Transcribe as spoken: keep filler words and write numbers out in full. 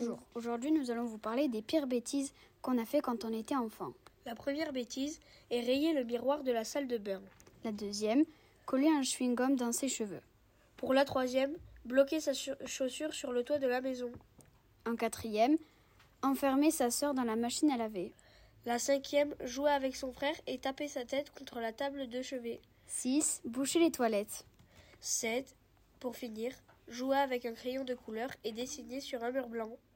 Bonjour, aujourd'hui nous allons vous parler des pires bêtises qu'on a fait quand on était enfant. La première bêtise est rayer le miroir de la salle de bain. La deuxième, coller un chewing-gum dans ses cheveux. Pour la troisième, bloquer sa chaussure sur le toit de la maison. En quatrième, enfermer sa sœur dans la machine à laver. La cinquième, jouer avec son frère et taper sa tête contre la table de chevet. six. Boucher les toilettes. sept. Pour finir, jouer avec un crayon de couleur et dessiner sur un mur blanc.